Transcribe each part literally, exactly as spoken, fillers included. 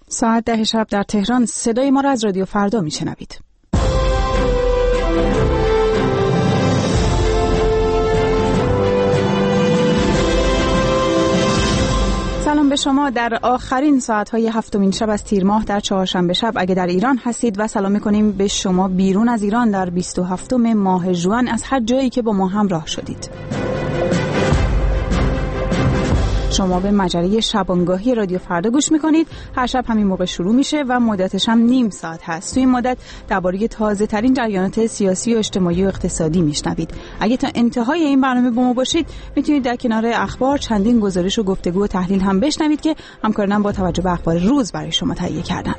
ساعت ده شب در تهران صدای ما را از رادیو فردا میشنوید. سلام به شما در آخرین ساعت‌های هفتمین شب از تیر ماه در چهارشنبه شب اگه در ایران هستید و سلام می‌کنیم به شما بیرون از ایران در بیست و هفتم ماه ژوئن از هر جایی که با ما همراه شدید. شما به مجله شبانگاهی رادیو فردا گوش میکنید. هر شب همین موقع شروع میشه و مدتش هم نیم ساعت هست. توی این مدت درباره تازه ترین جریانات سیاسی و اجتماعی و اقتصادی میشنوید. اگه تا انتهای این برنامه با ما باشید میتونید در کنار اخبار چندین گزارش و گفتگو و تحلیل هم بشنوید که همکارانم با توجه به اخبار روز برای شما تهیه کردن.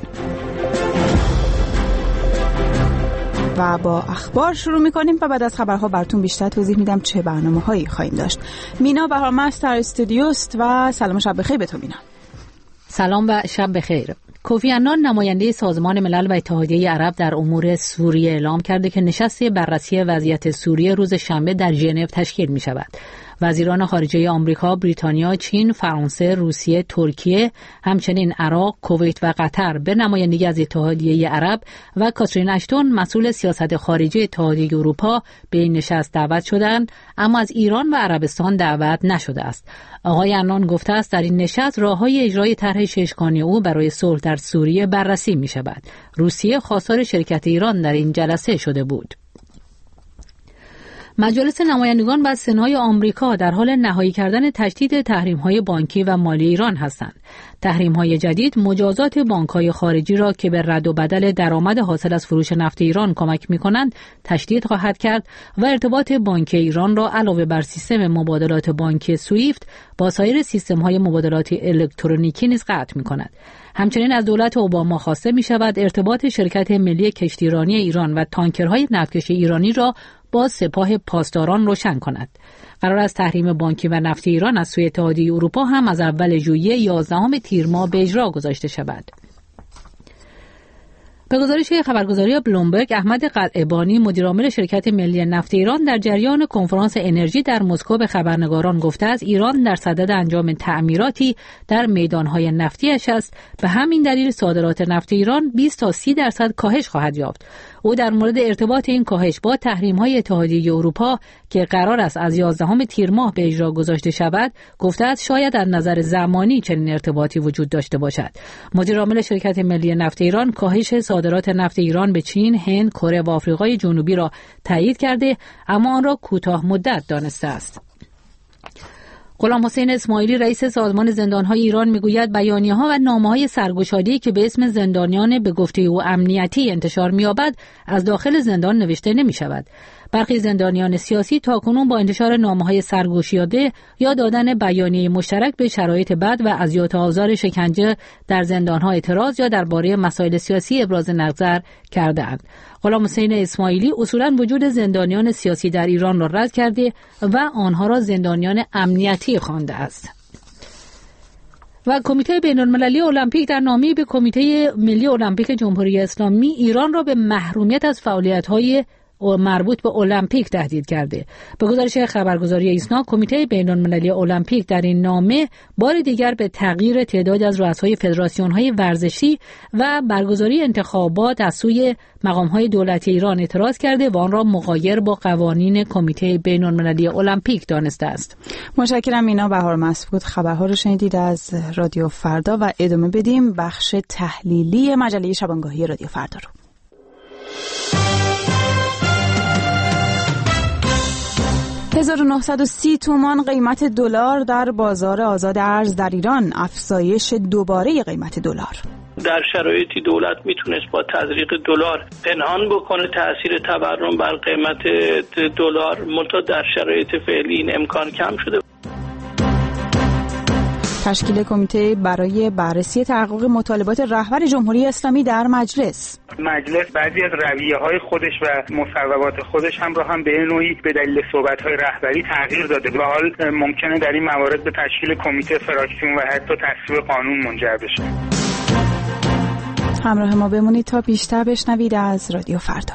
و با اخبار شروع میکنیم و بعد از خبرها براتون بیشتر توضیح میدم چه برنامه‌هایی خواهیم داشت. مینا بهارمست در استودیوست و سلام شب بخیر به تو مینا. سلام و شب بخیر. کوفی عنان نماینده سازمان ملل و اتحادیه عرب در امور سوریه اعلام کرده که نشست بررسی وضعیت سوریه روز شنبه در ژنو تشکیل می شود. وزیران خارجه آمریکا، بریتانیا، چین، فرانسه، روسیه، ترکیه، همچنین عراق، کویت و قطر به نمایندگی از اتحادیه عرب و کاترین اشتون مسئول سیاست خارجی اتحادیه اروپا به این نشست دعوت شدند، اما از ایران و عربستان دعوت نشده است. آقای عنان گفته است در این نشست راههای اجرای طرح ششگانه او برای صلح در سوریه بررسی می شود. روسیه خواستار شرکت ایران در این جلسه شده بود. مجلس نمایندگان و سنای آمریکا در حال نهایی کردن تشدید تحریم‌های بانکی و مالی ایران هستند. تحریم‌های جدید مجازات بانک‌های خارجی را که به رد و بدل درآمد حاصل از فروش نفت ایران کمک می‌کنند تشدید خواهد کرد و ارتباط بانکی ایران را علاوه بر سیستم مبادلات بانکی سویفت با سایر سیستم‌های مبادلات الکترونیکی نیز قطع می‌کند. همچنین از دولت اوباما خواسته می‌شود ارتباط شرکت ملی کشتیرانی ایران و تانکرهای نفتکش ایرانی را با سپاه پاسداران روشن کند. قرار است تحریم بانکی و نفتی ایران از سوی اتحادیه اروپا هم از اول ژوئیه یازدهم تیر ماه به اجرا گذاشته شود. به گزارش خبرگزاری بلومبرگ، احمد قلعه‌بانی مدیرعامل شرکت ملی نفت ایران در جریان کنفرانس انرژی در مسکو به خبرنگاران گفته است ایران در صدد انجام تعمیراتی در میدانهای نفتیش است، به همین دلیل صادرات نفت ایران بیست تا سی درصد کاهش خواهد یافت. او در مورد ارتباط این کاهش با تحریم‌های اتحادیه اروپا که قرار است از یازدهم تیر ماه به اجرا گذاشته شود گفته است شاید از نظر زمانی چنین ارتباطی وجود داشته باشد. مدیرعامل شرکت ملی نفت ایران کاهش صادرات نفت ایران به چین، هند، کره و آفریقای جنوبی را تایید کرده اما آن را کوتاه مدت دانسته است. غلام حسین اسماعیلی رئیس سازمان زندان‌های ایران میگوید بیانیه‌ها و نامه‌های سرگشاده‌ای که به اسم زندانیان به گفته او امنیتی انتشار می‌یابد از داخل زندان نوشته نمی‌شود. برخی زندانیان سیاسی تاکنون با انتشار نامه‌های سرگشاده یا دادن بیانیه مشترک به شرایط بد و اذیت و آزار شکنجه در زندان‌ها اعتراض یا درباره مسائل سیاسی ابراز نظر کرده‌اند. غلام حسین اسماعیلی اصولاً وجود زندانیان سیاسی در ایران را رد کرده و آنها را زندانیان امنیتی خوانده است. و کمیته بین‌المللی المپیک در نامه‌ای به کمیته ملی المپیک جمهوری اسلامی ایران را به محرومیت از فعالیت‌های مربوط به المپیک تهدید کرده. به گزارش خبرگزاری ایسنا، کمیته بین‌المللی المپیک در این نامه بار دیگر به تغییر تعداد از رؤسای فدراسیون‌های ورزشی و برگزاری انتخابات از سوی مقام‌های دولتی ایران اعتراض کرده و آن را مغایر با قوانین کمیته بین‌المللی المپیک دانسته است. متشکرم مینا بهارمست بود. خبرها رو شنیدید از رادیو فردا و ادامه بدیم بخش تحلیلی مجله شبانگاهی رادیو فردا رو. هزار و نهصد و سی تومان قیمت دلار در بازار آزاد ارز در ایران، افزایش دوباره قیمت دلار. در شرایطی دولت میتونست با تزریق دلار پنهان بکنه تأثیر تورم بر قیمت دلار، منتها در شرایط فعلی این امکان کم شده. تشکیل کمیته برای بررسی تحقق مطالبات رهبر جمهوری اسلامی در مجلس. مجلس بعضی از رویه‌های خودش و مصوبات خودش هم را هم به نوعی به دلیل صحبت‌های رهبری تغییر داده و حال ممکنه در این موارد به تشکیل کمیته فراکسیون و حتی تصویب قانون منجر بشه. همراه ما بمونید تا بیشتر بشنوید از رادیو فردا.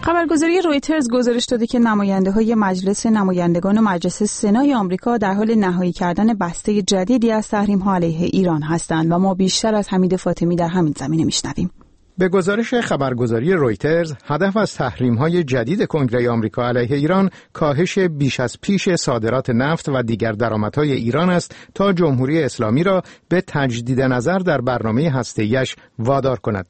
خبرگزاری رویترز گزارش داده که نماینده‌های مجلس نمایندگان و مجلس سنای آمریکا در حال نهایی کردن بسته جدیدی از تحریم‌ها علیه ایران هستند و ما بیشتر از حمید فاطمی در همین زمینه میشنویم. به گزارش خبرگزاری رویترز، هدف از تحریم‌های جدید کنگره آمریکا علیه ایران کاهش بیش از پیش صادرات نفت و دیگر درآمدهای ایران است تا جمهوری اسلامی را به تجدید نظر در برنامه هسته‌ایش وادار کند.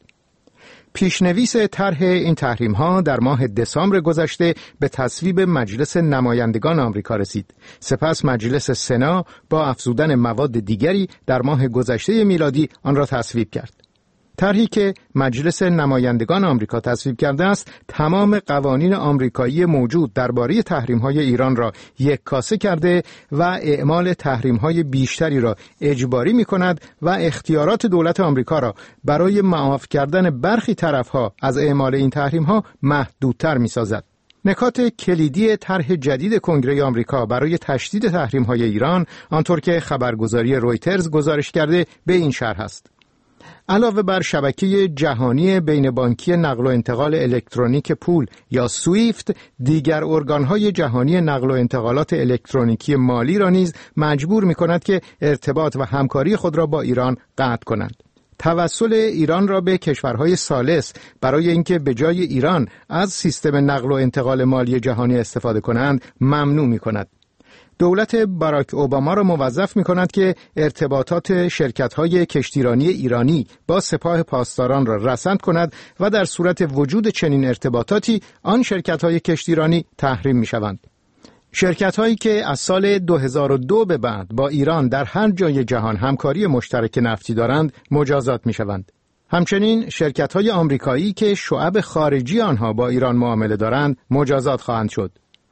پیشنویس طرح این تحریم‌ها در ماه دسامبر گذشته به تصویب مجلس نمایندگان آمریکا رسید. سپس مجلس سنا با افزودن مواد دیگری در ماه گذشته میلادی آن را تصویب کرد. طرحی که مجلس نمایندگان آمریکا تصویب کرده است، تمام قوانین آمریکایی موجود درباره تحریم‌های ایران را یککاسه کرده و اعمال تحریم‌های بیشتری را اجباری می‌کند و اختیارات دولت آمریکا را برای معاف کردن برخی طرف‌ها از اعمال این تحریم‌ها محدودتر می‌سازد. نکات کلیدی طرح جدید کنگره آمریکا برای تشدید تحریم‌های ایران، آنطور که خبرگزاری رویترز گزارش کرده، به این شرح است: علاوه بر شبکه جهانی بین بانکی نقل و انتقال الکترونیک پول یا سویفت، دیگر ارگان‌های جهانی نقل و انتقالات الکترونیکی مالی را نیز مجبور می‌کند که ارتباط و همکاری خود را با ایران قطع کنند. توسل ایران را به کشورهای ثالث برای اینکه به جای ایران از سیستم نقل و انتقال مالی جهانی استفاده کنند ممنوع می‌کند. دولت باراک اوباما را موظف می کند که ارتباطات شرکت‌های کشتیرانی ایرانی با سپاه پاسداران را رسند کند و در صورت وجود چنین ارتباطاتی آن شرکت‌های کشتیرانی تحریم می شوند. شرکت‌هایی که از سال دو هزار و دو به بعد با ایران در هر جای جهان همکاری مشترک نفتی دارند مجازات می شوند. همچنین شرکت‌های آمریکایی که شعب خارجی آنها با ایران معامله دارند مجازات خواهند شد.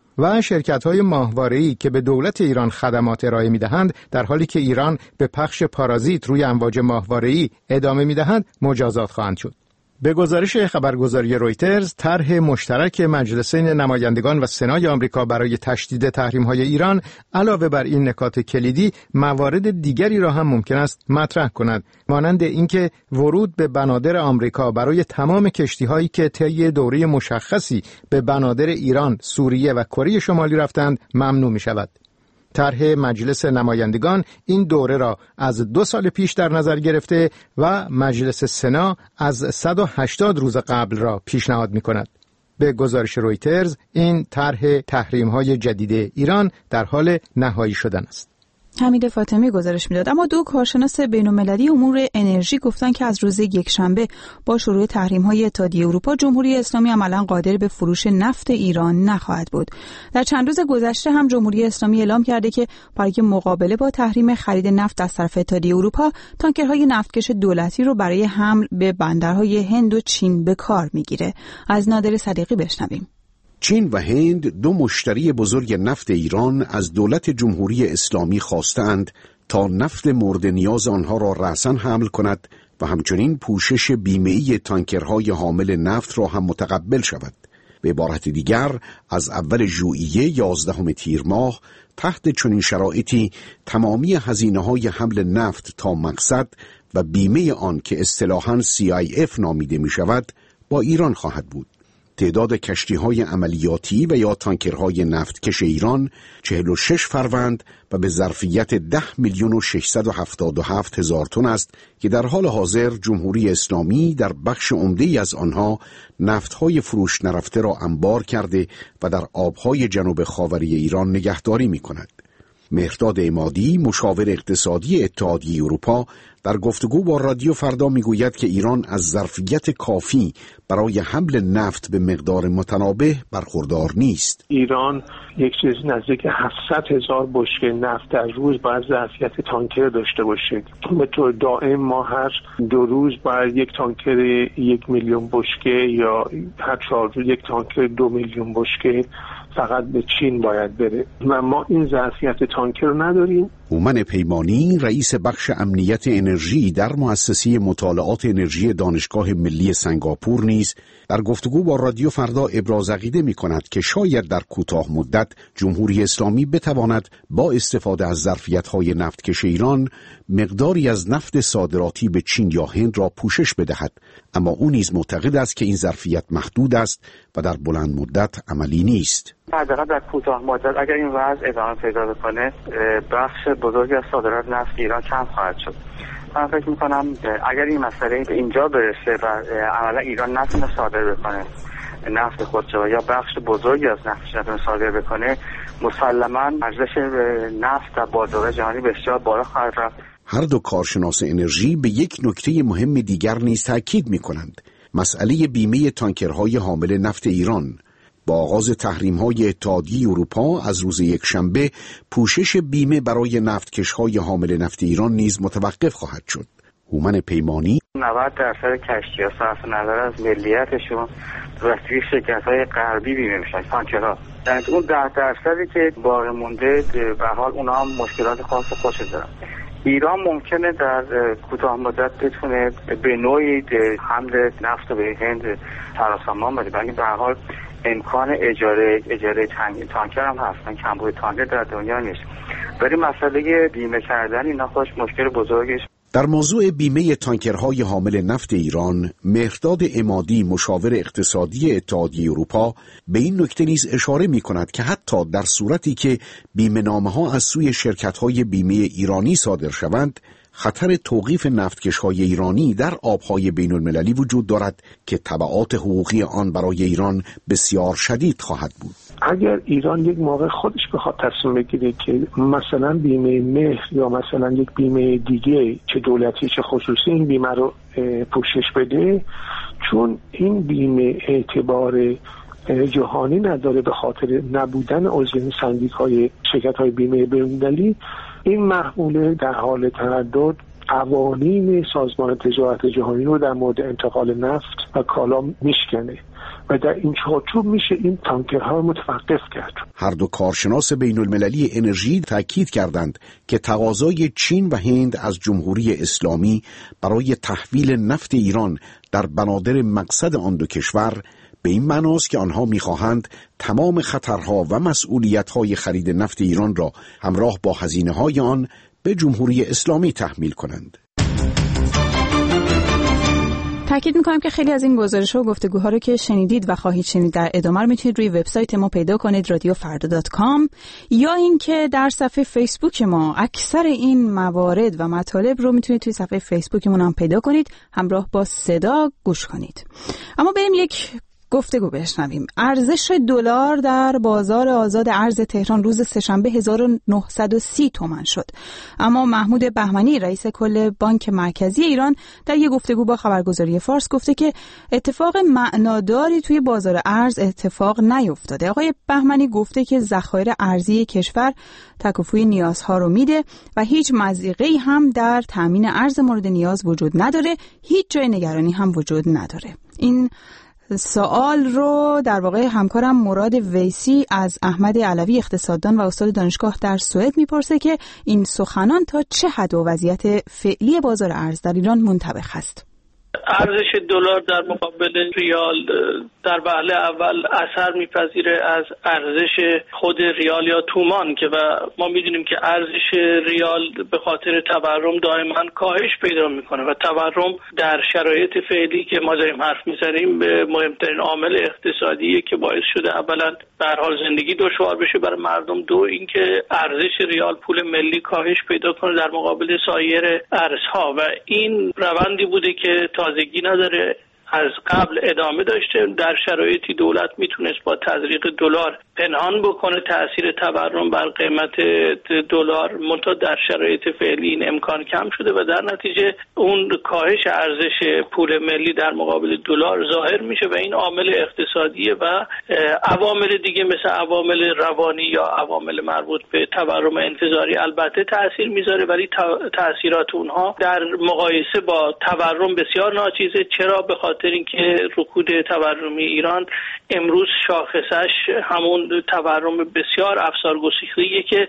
و شرکت‌های ماهواره‌ای که به دولت ایران خدمات ارائه می‌دهند در حالی که ایران به پخش پارازیت روی امواج ماهواره‌ای ادامه می‌دهند مجازات خواهند شد. به گزارش خبرگزاری رویترز، طرح مشترک مجلسین نمایندگان و سنای آمریکا برای تشدید تحریم‌های ایران علاوه بر این نکات کلیدی، موارد دیگری را هم ممکن است مطرح کند، مانند اینکه ورود به بنادر آمریکا برای تمام کشتی‌هایی که طی دوره مشخصی به بنادر ایران، سوریه و کره شمالی رفتند ممنوع می‌شود. طرح مجلس نمایندگان این دوره را از دو سال پیش در نظر گرفته و مجلس سنا از صد و هشتاد روز قبل را پیشنهاد می کند. به گزارش رویترز، این طرح تحریم‌های جدید ایران در حال نهایی شدن است. حمید فاطمی گزارش میداد. اما دو کارشناس بین‌المللی امور انرژی گفتن که از روز یکشنبه با شروع تحریم‌های اتحادیه اروپا، جمهوری اسلامی عملاً قادر به فروش نفت ایران نخواهد بود. در چند روز گذشته هم جمهوری اسلامی اعلام کرده که برای مقابله با تحریم خرید نفت از طرف اتحادیه اروپا، تانکرهای نفتکش دولتی رو برای حمل به بندرهای هند و چین به کار میگیره. از نادر صدیقی بشنویم. چین و هند، دو مشتری بزرگ نفت ایران، از دولت جمهوری اسلامی خواستند تا نفت مورد نیاز آنها را رأساً حمل کند و همچنین پوشش بیمه‌ای تانکرهای حامل نفت را هم متقبل شود. به عبارت دیگر، از اول ژوئیه یازدهم تیر ماه تحت چنین شرایطی تمامی هزینه‌های حمل نفت تا مقصد و بیمه آن که اصطلاحاً سی آی اف نامیده می شود با ایران خواهد بود. تعداد کشتی‌های عملیاتی و یا تانکرهای نفتکش ایران چهل و شش فروند و به ظرفیت ده میلیون و ششصد و هفتاد و هفت هزار تن است که در حال حاضر جمهوری اسلامی در بخش عمده‌ای از آنها نفت‌های فروش نرفته را انبار کرده و در آب‌های جنوب خاوری ایران نگهداری می‌کند. مهرداد عمادی، مشاور اقتصادی اتحادیه اروپا، در گفتگو با رادیو فردا میگوید که ایران از ظرفیت کافی برای حمل نفت به مقدار متنابه برخوردار نیست. ایران یک چیز نزدیک هفتصد هزار بشکه نفت در روز باید ظرفیت تانکر داشته باشه. به طور دائم ما هر دو روز باید یک تانکر یک میلیون بشکه یا هر چهار روز یک تانکر دو میلیون بشکه فقط به چین باید بره و ما این ظرفیت تانکر رو نداریم. هومن پیمانی رئیس بخش امنیت انرژی در مؤسسه مطالعات انرژی دانشگاه ملی سنگاپور نیز در گفتگو با رادیو فردا ابراز عقیده می‌کند که شاید در کوتاه مدت جمهوری اسلامی بتواند با استفاده از ظرفیت‌های نفتکش ایران مقداری از نفت صادراتی به چین یا هند را پوشش بدهد، اما او نیز معتقد است که این ظرفیت محدود است و در بلند مدت عملی نیست. حداقل در کوتاه مدت اگر این وضع ادامه پیدا بکنه بخش بزرگی از صادرات نفت ایران کم خواهد شد. من فکر می‌کنم اگر این مسئله به اینجا برسه و عملا ایران نتونه صادر بکنه نفت خودش یا بخش بزرگی از نفتش نتونه صادر بکنه، مسلماً ارزش نفت در بازار جهانی بسیار بالا خواهد رفت. هر دو کارشناس انرژی به یک نکته مهم دیگر نیز تاکید می‌کنند: مسئله بیمه تانکرهای حامل نفت ایران. با آغاز تحریم‌های اتحادیه اروپا از روز یکشنبه پوشش بیمه برای نفتکش‌های حامل نفت ایران نیز متوقف خواهد شد. هومن پیمانی نود درصد کشتی‌ها صرف نظر از ملیتشون و توی شرکت‌های غربی بیمه میشن، تانکرها. یعنی اون ده درصدی که باقی مونده به حال اونا هم مشکلات خاص خودشون دارن. ایران ممکنه در کوتاه مدت بتونه به نوعی حمل نفت به هند هراسان بده، ولی به هر حال امکان اجاره اجاره تانکر هم هستن، کمبود تانکر در دنیا نیست. ولی مسئله بیمه کردن اینا خودش مشکل بزرگیش. در موضوع بیمه تانکرهای حامل نفت ایران، مهرداد عمادی مشاور اقتصادی اتحادیه اروپا به این نکته نیز اشاره می کند که حتی در صورتی که بیمه نامه ها از سوی شرکت‌های بیمه ایرانی صادر شوند، خطر توقیف نفتکش‌های ایرانی در آب‌های بین‌المللی وجود دارد که تبعات حقوقی آن برای ایران بسیار شدید خواهد بود. اگر ایران یک موقع خودش بخواد تصمیم بگیره که مثلا بیمه مهر یا مثلا یک بیمه دیگه چه دولتی چه خصوصی این بیمه رو پوشش بده، چون این بیمه اعتبار جهانی نداره به خاطر نبودن عضو سندیکای شرکت‌های بیمه بین‌المللی، این محموله در حال تردد قوانین سازمان تجارت جهانی رو در مورد انتقال نفت و کالا میشکنه و در این چارچوب میشه این تانکرها رو متوقف کرد. هر دو کارشناس بین المللی انرژی تاکید کردند که تقاضای چین و هند از جمهوری اسلامی برای تحویل نفت ایران در بنادر مقصد آن دو کشور به این معناست که آنها می‌خواهند تمام خطرها و مسئولیت‌های خرید نفت ایران را همراه با هزینه‌های آن به جمهوری اسلامی تحمیل کنند. تاکید می‌کنم که خیلی از این گزارش‌ها و گفتگوها رو که شنیدید و خواهید شنید در ادامه رو میتونید روی وبسایت ما پیدا کنید رادیو فردا دات کام، یا اینکه در صفحه فیسبوک ما اکثر این موارد و مطالب رو میتونید توی صفحه فیسبوکمون هم پیدا کنید، همراه با صدا گوش کنید. اما بریم یک گفتگو بشنویم. ارزش دلار در بازار آزاد ارز تهران روز سه‌شنبه هزار و نهصد و سی تومان شد. اما محمود بهمنی رئیس کل بانک مرکزی ایران در یک گفتگو با خبرگزاری فارس گفته که اتفاق معناداری توی بازار ارز اتفاق نیفتاده. آقای بهمنی گفته که ذخایر ارزی کشور تکافوی نیازها رو میده و هیچ مضیقه‌ای هم در تامین ارز مورد نیاز وجود نداره، هیچ جای نگرانی هم وجود نداره. این سوال رو در واقع همکارم مراد ویسی از احمد علوی اقتصاددان و استاد دانشگاه در سوئد میپرسه که این سخنان تا چه حد و وضعیت فعلی بازار ارز در ایران منطبق است. ارزش دلار در مقابل ریال در وهله اول اثر میپذیره از ارزش خود ریال یا تومان که و ما میدونیم که ارزش ریال به خاطر تورم دائما کاهش پیدا میکنه و تورم در شرایط فعلی که ما داریم حرف میزنیم به مهمترین عامل اقتصادیه که باعث شده اولا به هر حال زندگی دشوار بشه برای مردم، دو اینکه ارزش ریال پول ملی کاهش پیدا کنه در مقابل سایر ارزها و این روندی بوده که تازگی نداره، از قبل ادامه داشته. در شرایطی دولت میتونست با تزریق دلار پنهان بکنه تأثیر تورم بر قیمت دلار، منتها در شرایط فعلی این امکان کم شده و در نتیجه اون کاهش ارزش پول ملی در مقابل دلار ظاهر میشه و این عامل اقتصادیه و عوامل دیگه مثل عوامل روانی یا عوامل مربوط به تورم انتظاری البته تأثیر میذاره، ولی تأثیرات اونها در مقایسه با تورم بسیار ناچیزه. چرا؟ به خاطر اینکه رکود تورمی ایران امروز شاخصش همون تورم بسیار افسار گسیخته‌ایه که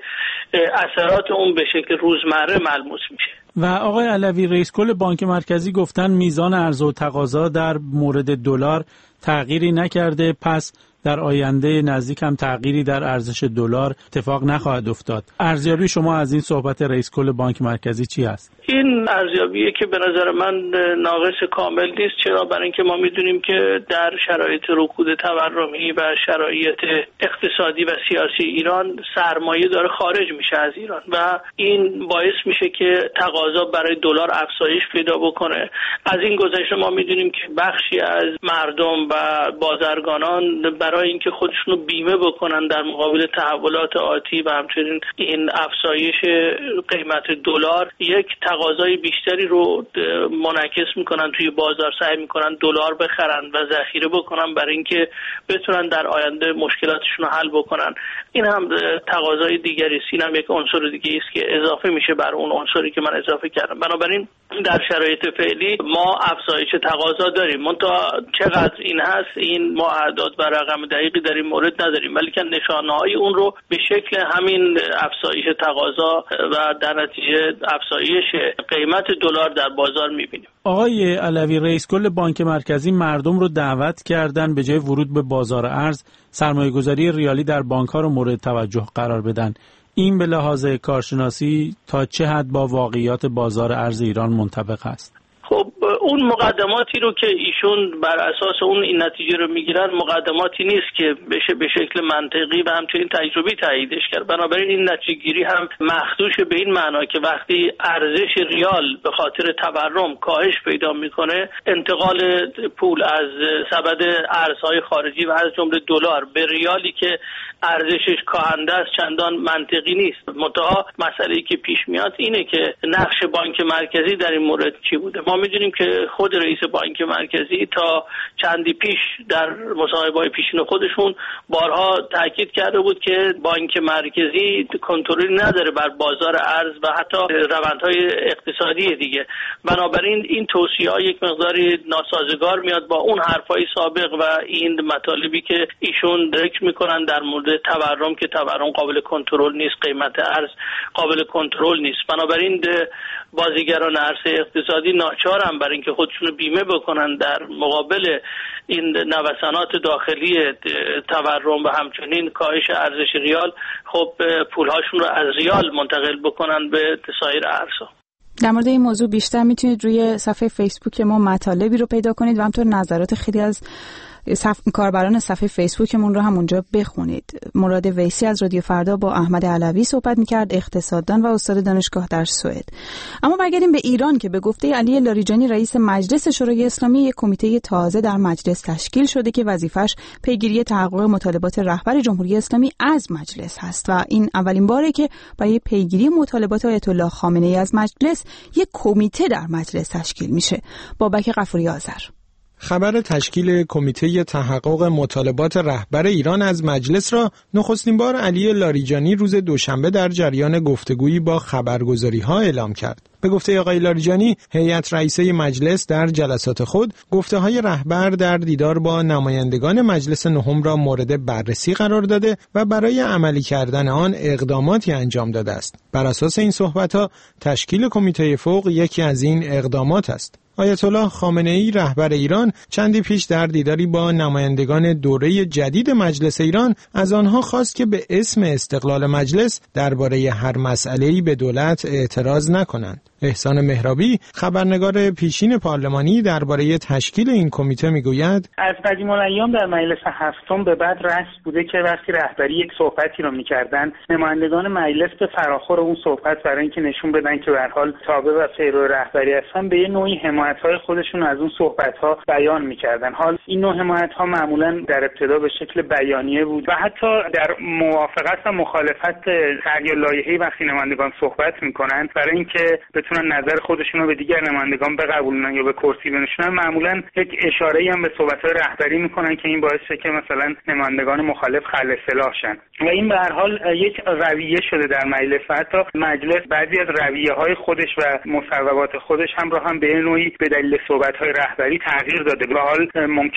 اثرات اون به شکل روزمره ملموس میشه. و آقای علوی، رئیس کل بانک مرکزی گفتن میزان عرضه و تقاضا در مورد دلار تغییری نکرده، پس در آینده نزدیک هم تغییری در ارزش دلار اتفاق نخواهد افتاد. ارزیابی شما از این صحبت رئیس کل بانک مرکزی چی است؟ این ارزیابیه که به نظر من ناقص کامل نیست. چرا؟ برای اینکه ما میدونیم که در شرایط رکود تورمی و شرایط اقتصادی و سیاسی ایران سرمایه داره خارج میشه از ایران و این باعث میشه که تقاضا برای دلار افزایش پیدا بکنه. از این گذشته ما میدونیم که بخشی از مردم و بازرگانان برای اینکه خودشونو بیمه بکنن در مقابل تحولات آتی و همچنین این افزایش قیمت دلار، یک تقاضای بیشتری رو منعکس میکنن توی بازار، سعی میکنن دلار بخرن و ذخیره بکنن برای اینکه بتونن در آینده مشکلاتشون رو حل بکنن. این هم تقاضای دیگری است. این هم یک عنصر دیگه است که اضافه میشه بر اون عنصری که من اضافه کردم. بنابراین در شرایط فعلی ما افزایش تقاضا داریم. منتها چقدر این هست، این ما اعداد و رقم دقیقی در این مورد نداریم، ولی که نشانه‌های اون رو به شکل همین افزایش تقاضا و در نتیجه افزایش قیمت دلار در بازار می‌بینیم. آقای علوی، رئیس کل بانک مرکزی مردم رو دعوت کردن به جای ورود به بازار ارز سرمایه‌گذاری ریالی در بانک‌ها رو مورد توجه قرار بدن. این به لحاظ کارشناسی تا چه حد با واقعیات بازار ارز ایران منطبق است؟ خب اون مقدماتی رو که ایشون بر اساس اون این نتیجه رو میگیرن مقدماتی نیست که بشه به شکل منطقی و همچنین تجربی تاییدش کرد. بنابراین این نتیجه گیری هم مخدوش به این معنا که وقتی ارزش ریال به خاطر تورم کاهش پیدا میکنه، انتقال پول از سبد ارزهای خارجی و از جمله دلار به ریالی که ارزشش کاهنده است چندان منطقی نیست. منتها مسئله‌ای که پیش میاد اینه که نقش بانک مرکزی در این مورد چی بوده. ما میدونیم که خود رئیس بانک مرکزی تا چندی پیش در مصاحبه‌های پیشین خودشون بارها تاکید کرده بود که بانک مرکزی کنترلی نداره بر بازار ارز و حتی روندهای اقتصادی دیگه. بنابراین این توصیه‌ها یک مقداری ناسازگار میاد با اون حرفای سابق و این مطالبی که ایشون ذکر میکنن در مورد تورم که تورم قابل کنترل نیست، قیمت ارز قابل کنترل نیست. بنابراین بازیگران عرصه اقتصادی ناچارن برای اینکه خودشونو بیمه بکنن در مقابل این نوسانات داخلی تورم و همچنین کاهش ارزش ریال، خب پولهاشون رو از ریال منتقل بکنن به سایر ارزها. در مورد این موضوع بیشتر میتونید روی صفحه فیسبوک ما مطالبی رو پیدا کنید و همطور نظرات خیلی از صف... کاربران صفحه فیسبوکمون رو هم اونجا بخونید. مراد ویسی از رادیو فردا با احمد علوی صحبت میکرد، اقتصاددان و استاد دانشگاه در سوئد. اما برگردیم به ایران که به گفته علی لاریجانی رئیس مجلس شورای اسلامی، یک کمیته تازه در مجلس تشکیل شده که وظیفش پیگیری تحقق مطالبات رهبر جمهوری اسلامی از مجلس هست و این اولین باره که برای پیگیری مطالبات آیت الله خامنه ای از مجلس یک کمیته در مجلس تشکیل میشه. بابک غفوری آذر. خبر تشکیل کمیته تحقق مطالبات رهبر ایران از مجلس را نخستین بار علی لاریجانی روز دوشنبه در جریان گفتگویی با خبرگزاری‌ها اعلام کرد. به گفته آقای لاریجانی، هیئت رئیسه مجلس در جلسات خود گفته‌های رهبر در دیدار با نمایندگان مجلس نهم را مورد بررسی قرار داده و برای عملی کردن آن اقداماتی انجام داده است. بر اساس این صحبت‌ها تشکیل کمیته فوق یکی از این اقدامات است. آیت الله خامنه ای رهبر ایران چندی پیش در دیداری با نمایندگان دوره جدید مجلس ایران از آنها خواست که به اسم استقلال مجلس درباره هر مسئله‌ای به دولت اعتراض نکنند. احسان مهرابی خبرنگار پیشین پارلمانی درباره تشکیل این کمیته میگوید: از قدیم الایام در مجلس هفتم به بعد رسم بوده که وقتی رهبری یک صحبتی رو میکردن، نمایندگان مجلس به فراخور اون صحبت برای اینکه نشون بدن که به هر حال تابع و پیرو رهبری هستن، به یه نوعی حمایت‌های خودشون از اون صحبت‌ها بیان میکردن. حال این نوع حمایت‌ها معمولاً در ابتدا به شکل بیانیه بود و حتی در موافقت و مخالفت تغییر لایحه‌ای وقتی نمایندگان صحبت میکنن برای اینکه بتونن نظر خودشون رو به دیگر نمایندگان بقبولونن یا به کرسی بنشونن، معمولا یک اشاره‌ای هم به صحبت‌های رهبری میکنن که این باعث شه که مثلا نمایندگان مخالف خل اصلاح شن و این به هر حال یک رویه شده در مجلس و حتی مجلس بعضی از رویه‌های خودش و مصوبات خودش هم رو هم به نوعی به دلیل صحبت‌های رهبری تغییر داده. به حال ممکن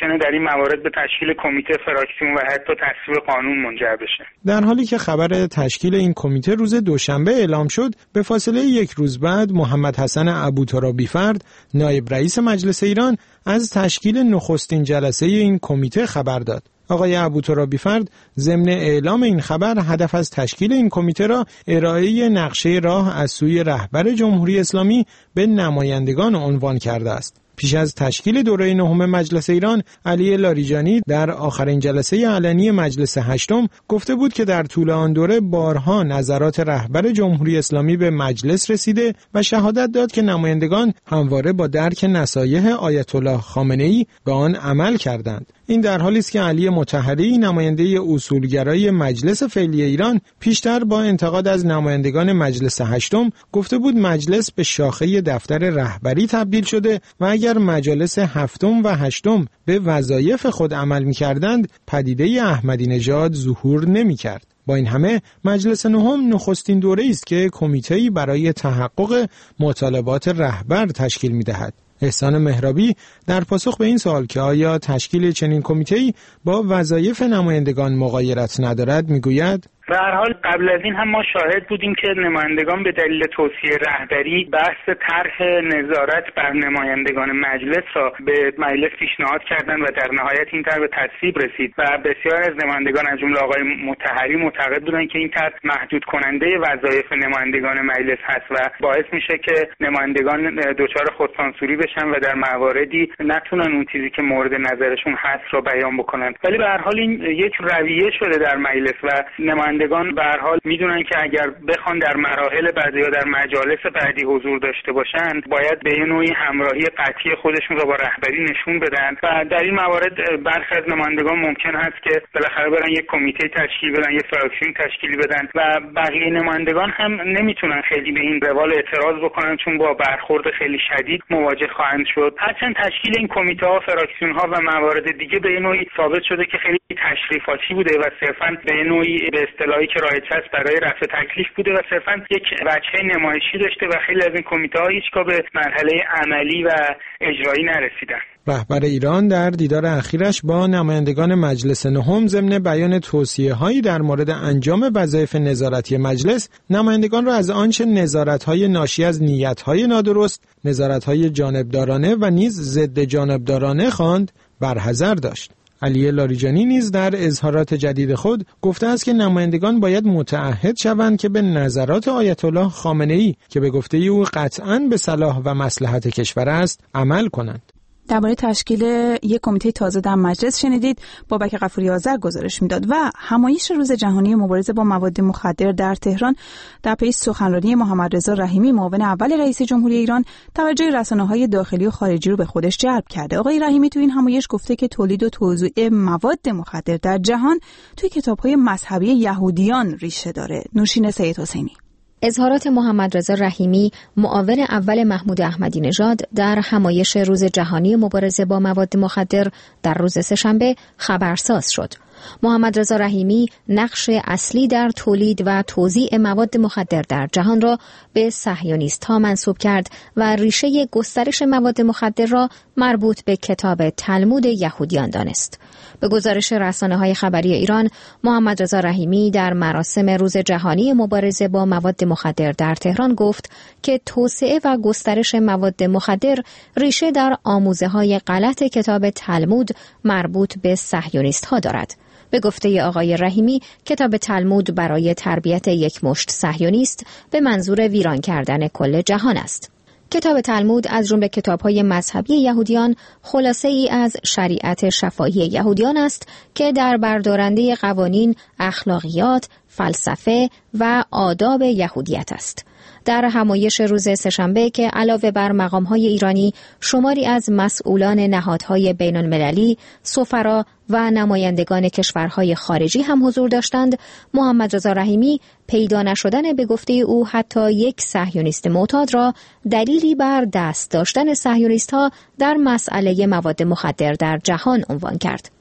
ممکنه در این موارد به تشکیل کمیته فراکسیون و حتی تصویب قانون منجر بشه. در حالی که خبر تشکیل این کمیته روز دوشنبه اعلام شد، به فاصله یک روز بعد محمد حسن ابوترابیفرد، نایب رئیس مجلس ایران، از تشکیل نخستین جلسه این کمیته خبر داد. آقای ابوترابیفرد ضمن اعلام این خبر هدف از تشکیل این کمیته را ارائه نقشه راه از سوی رهبر جمهوری اسلامی به نمایندگان عنوان کرده است. پیش از تشکیل دوره نهم مجلس ایران، علی لاریجانی در آخرین جلسه علنی مجلس هشتم گفته بود که در طول آن دوره بارها نظرات رهبر جمهوری اسلامی به مجلس رسیده و شهادت داد که نمایندگان همواره با درک نصایح آیت الله خامنه‌ای به آن عمل کردند. این در حالی است که علی مطهری، نماینده اصولگرای مجلس فعلی ایران، پیشتر با انتقاد از نمایندگان مجلس هشتم گفته بود مجلس به شاخه دفتر رهبری تبدیل شده و اگر مجالس هفتم و هشتم به وظایف خود عمل می‌کردند، پدیده احمدی نژاد ظهور نمی‌کرد. با این همه مجلس نهم نخستین دوره‌ای است که کمیته‌ای برای تحقق مطالبات رهبر تشکیل می‌دهد. احسان مهرابی در پاسخ به این سوال که آیا تشکیل چنین کمیته‌ای با وظایف نمایندگان مغایرت ندارد میگوید: به هر حال قبل از این هم ما شاهد بودیم که نمایندگان به دلیل توصیه رهبری بحث طرح نظارت بر نمایندگان مجلس را به مجلس پیشنهاد کردند و در نهایت این طرح به تصویب رسید و بسیار از نمایندگان از جمله آقای مطهری معتقد بودند که این طرح محدود کننده وظایف نمایندگان مجلس هست و باعث میشه که نمایندگان دچار خودسانسوری بشن و در مواردی نتونن اون چیزی که مورد نظرشون هست رو بیان بکنن. ولی به هر حال این یک رویه شده در مجلس و نمایندگان به هر حال میدونن که اگر بخوان در مراحل بعدی یا در مجالس بعدی حضور داشته باشند، باید به نوعی همراهی قطعی خودشون رو با رهبری نشون بدن و در این موارد برخی از نمایندگان ممکن هست که بالاخره برن یک کمیته تشکیل بدن، یک فراکسیون تشکیل بدن و بقیه نمایندگان هم نمیتونن خیلی به این روال اعتراض بکنن چون با برخورد خیلی شدید مواجه خواهند شد. هرچند تشکیل این کمیته ها، فراکسیون ها و موارد دیگه به نوعی ثابت شده که خیلی تشریفاتی بوده و صرفاً به نوعی به اصطلاحی که رایج است برای رفع تکلیف بوده و صرفاً یک وجه نمایشی داشته و خیلی از این کمیته ها هیچگاه به مرحله عملی و اجرایی نرسیدن. رهبر ایران در دیدار اخیرش با نمایندگان مجلس نهم ضمن بیان توصیه‌هایی در مورد انجام وظایف نظارتی مجلس، نمایندگان را از آنچه نظارت‌های ناشی از نیت‌های نادرست، نظارت‌های جانبدارانه و نیز ضد جانبدارانه خواند برحذر داشت. علی لاریجانی نیز در اظهارات جدید خود گفته است که نمایندگان باید متعهد شوند که به نظرات آیت الله خامنه‌ای که به گفته او قطعاً به صلاح و مصلحت کشور است عمل کنند. درباره تشکیل یک کمیته تازه در مجلس شنیدید بابک غفوری آذر گزارش میداد. و همایش روز جهانی مبارزه با مواد مخدر در تهران در پی سخنرانی محمد رضا رحیمی، معاون اول رئیس جمهوری ایران، توجه رسانه‌های داخلی و خارجی رو به خودش جلب کرده. آقای رحیمی تو این همایش گفته که تولید و توزیع مواد مخدر در جهان توی کتاب‌های مذهبی یهودیان ریشه داره. نوشین سید حسینی. اظهارات محمد رضا رحیمی، معاون اول محمود احمدی نژاد، در همایش روز جهانی مبارزه با مواد مخدر در روز سه‌شنبه خبرساز شد. محمد رضا رحیمی نقش اصلی در تولید و توزیع مواد مخدر در جهان را به صهیونیست‌ها منسوب کرد و ریشه گسترش مواد مخدر را مربوط به کتاب تلمود یهودیان دانست. به گزارش رسانه‌های خبری ایران، محمد رضا رحیمی در مراسم روز جهانی مبارزه با مواد مخدر در تهران گفت که توسعه و گسترش مواد مخدر ریشه در آموزه‌های غلط کتاب تلمود مربوط به صهیونیست‌ها دارد. به گفته آقای رحیمی، کتاب تلمود برای تربیت یک مشت صهیونیست به منظور ویران کردن کل جهان است. کتاب تلمود از جمله کتاب‌های مذهبی یهودیان خلاصه ای از شریعت شفاهی یهودیان است که در بردارنده قوانین، اخلاقیات، فلسفه و آداب یهودیت است. در همایش روز سه‌شنبه که علاوه بر مقام‌های ایرانی، شماری از مسئولان نهادهای بین‌المللی، سفرا و نمایندگان کشورهای خارجی هم حضور داشتند، محمد رضا رحیمی پیدا نشدن به گفته او حتی یک صهیونیست معتاد را دلیلی بر دست داشتن صهیونیست‌ها در مسئله مواد مخدر در جهان عنوان کرد.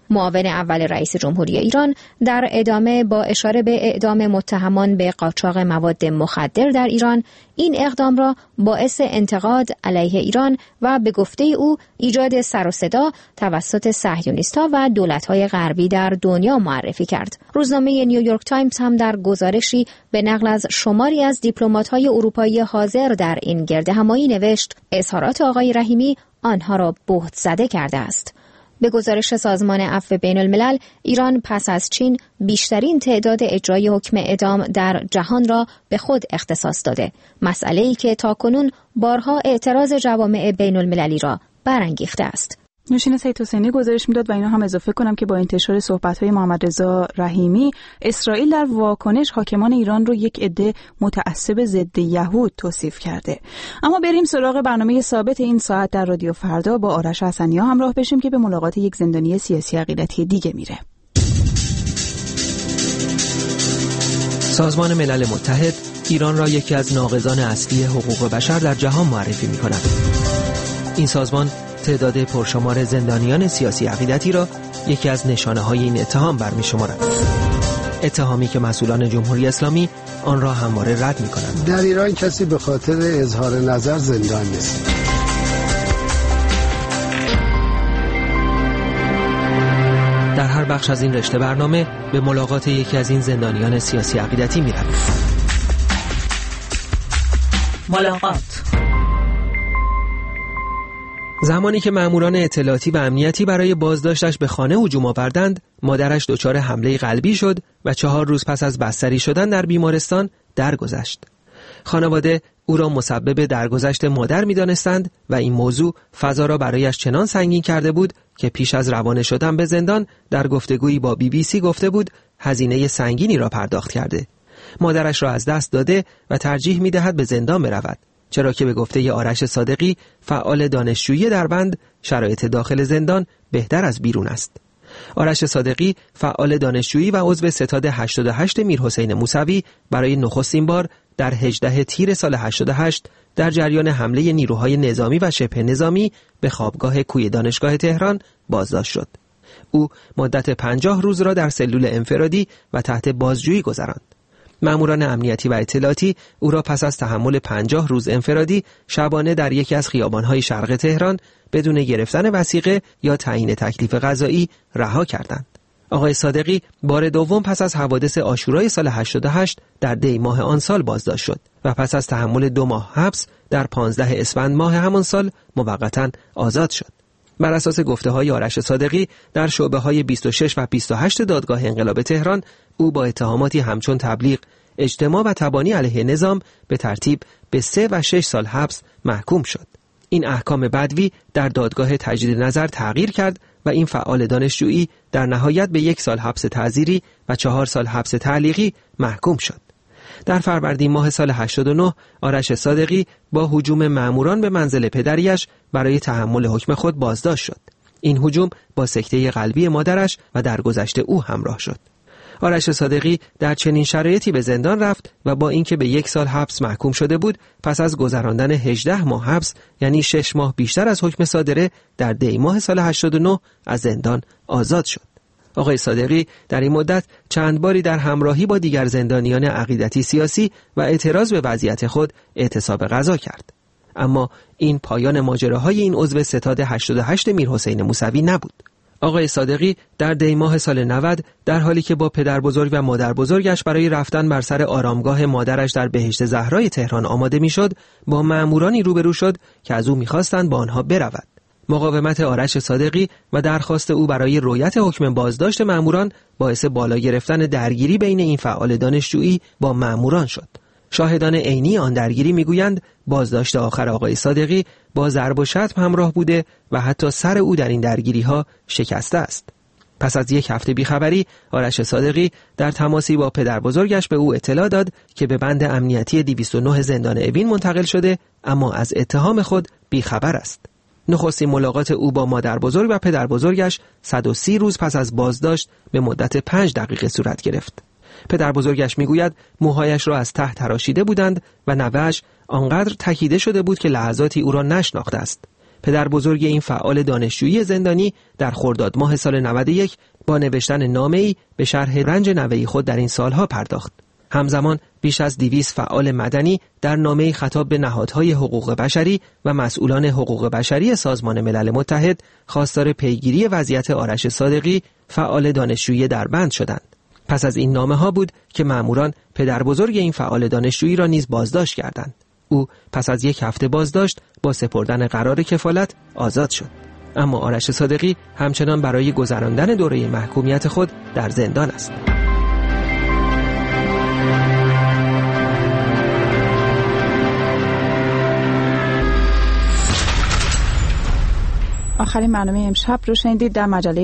معاون اول رئیس جمهوری ایران در ادامه با اشاره به اعدام متهمان به قاچاق مواد مخدر در ایران، این اقدام را باعث انتقاد علیه ایران و به گفته او ایجاد سر و صدا توسط صهیونیست‌ها و دولت‌های غربی در دنیا معرفی کرد. روزنامه نیویورک تایمز هم در گزارشی به نقل از شماری از دیپلمات‌های اروپایی حاضر در این گردهمایی نوشت اظهارات آقای رحیمی آنها را بهت زده کرده است. به گزارش سازمان عفو بین الملل، ایران پس از چین بیشترین تعداد اجرای حکم اعدام در جهان را به خود اختصاص داده، مسئله‌ای که تاکنون بارها اعتراض جوامع بین المللی را برانگیخته است. نوشین سید حسینی گزارش میداد و اینو هم اضافه کنم که با انتشار صحبت‌های محمد رضا رحیمی، اسرائیل در واکنش حاکمان ایران رو یک عده متعصب ضد یهود توصیف کرده. اما بریم سراغ برنامه ثابت این ساعت در رادیو فردا با آرش حسنی‌ها همراه بشیم که به ملاقات یک زندانی سیاسی عقیدتی دیگه میره. سازمان ملل متحد ایران را یکی از ناقضان اصلی حقوق بشر در جهان معرفی می‌کند. این سازمان تعداد پرشمار زندانیان سیاسی عقیدتی را یکی از نشانه‌های این اتهام برمی‌شمارد. اتهامی که مسئولان جمهوری اسلامی آن را همواره رد می‌کنند. در ایران کسی به خاطر اظهار نظر زندان نیست. در هر بخش از این رشته برنامه به ملاقات یکی از این زندانیان سیاسی عقیدتی می‌رویم. ملاقات. زمانی که ماموران اطلاعاتی و امنیتی برای بازداشتش به خانه هجوم آوردند، مادرش دچار حمله قلبی شد و چهار روز پس از بستری شدن در بیمارستان درگذشت. خانواده او را مسبب درگذشت مادر می‌دانستند و این موضوع فضا را برایش چنان سنگین کرده بود که پیش از روانه شدن به زندان در گفتگویی با بی بی سی گفته بود هزینه سنگینی را پرداخت کرده. مادرش را از دست داده و ترجیح می‌دهد به زندان برود، چرا که به گفته آرش صادقی فعال دانشجویی در بند شرایط داخل زندان بهتر از بیرون است. آرش صادقی فعال دانشجویی و عضو ستاد هشتاد و هشت میرحسین موسوی برای نخستین بار در هجدهم تیر سال هشتاد و هشت در جریان حمله نیروهای نظامی و شبه نظامی به خوابگاه کوی دانشگاه تهران بازداشت شد. او مدت پنجاه روز را در سلول انفرادی و تحت بازجویی گذراند. ماموران امنیتی و اطلاعاتی او را پس از تحمل پنجاه روز انفرادی شبانه در یکی از خیابان‌های شرق تهران بدون گرفتن وثیقه یا تعیین تکلیف قضایی رها کردند. آقای صادقی بار دوم پس از حوادث عاشورای سال هشتاد و هشت در دی ماه آن سال بازداشت شد و پس از تحمل دو ماه حبس در پانزده اسفند ماه همان سال موقتاً آزاد شد. بر اساس گفته‌های آرش صادقی در شعبه‌های بیست و شش و بیست و هشت دادگاه انقلاب تهران او با اتهاماتی همچون تبلیغ، اجتماع و تبانی علیه نظام به ترتیب به سه و شش سال حبس محکوم شد. این احکام بدوی در دادگاه تجدید نظر تغییر کرد و این فعال دانشجویی در نهایت به یک سال حبس تعزیری و چهار سال حبس تعلیقی محکوم شد. در فروردین ماه سال هشتاد و نه آرش صادقی با هجوم ماموران به منزل پدریش برای تحمل حکم خود بازداشت شد. این هجوم با سکته قلبی مادرش و درگذشت او همراه شد. آرش صادقی در چنین شرایطی به زندان رفت و با اینکه به یک سال حبس محکوم شده بود، پس از گذراندن هجده ماه حبس، یعنی شش ماه بیشتر از حکم صادره، در دی ماه سال هشتاد و نه از زندان آزاد شد. آقای صادقی در این مدت چند باری در همراهی با دیگر زندانیان عقیدتی سیاسی و اعتراض به وضعیت خود اعتصاب غذا کرد. اما این پایان ماجراهای این عضو ستاد هشتاد و هشت میرحسین موسوی نبود. آقای صادقی در دی ماه سال نود در حالی که با پدر بزرگ و مادر بزرگش برای رفتن بر سر آرامگاه مادرش در بهشت زهرای تهران آماده میشد، با مامورانی روبرو شد که از او میخواستند با آنها برود. مقاومت آرش صادقی و درخواست او برای رؤیت حکم بازداشت ماموران باعث بالا گرفتن درگیری بین این فعال دانشجویی با ماموران شد. شاهدان عینی آن درگیری میگویند بازداشت آخر آقای صادقی با ضرب و شتم همراه بوده و حتی سر او در این درگیری ها شکسته است. پس از یک هفته بیخبری، آرش صادقی در تماسی با پدر بزرگش به او اطلاع داد که به بند امنیتی دویست و نه زندان اوین منتقل شده، اما از اتهام خود بیخبر است. نخستین ملاقات او با مادر بزرگ و پدر بزرگش صد و سی روز پس از بازداشت به مدت پنج دقیقه صورت گرفت. پدر بزرگش میگوید موهایش را از ته تراشیده بودند و نوه‌اش آنقدر تکیده شده بود که لحظاتی او را نشناخته است. پدر بزرگ این فعال دانشجویی زندانی در خرداد ماه سال نود و یک با نوشتن نامه‌ای به شرح رنج نوه‌ی خود در این سالها پرداخت. همزمان بیش از دویست فعال مدنی در نامه‌ای خطاب به نهادهای حقوق بشری و مسئولان حقوق بشری سازمان ملل متحد خواستار پیگیری وضعیت آرش صادقی فعال دانشجویی دربند شدند. پس از این نامه‌ها بود که مأموران پدر بزرگ این فعال دانشجویی را نیز بازداشت کردند. او پس از یک هفته بازداشت با سپردن قرار کفالت آزاد شد. اما آرش صادقی همچنان برای گذراندن دوره محکومیت خود در زندان است. آخرین برنامه امشب رو شنیدید. در مجله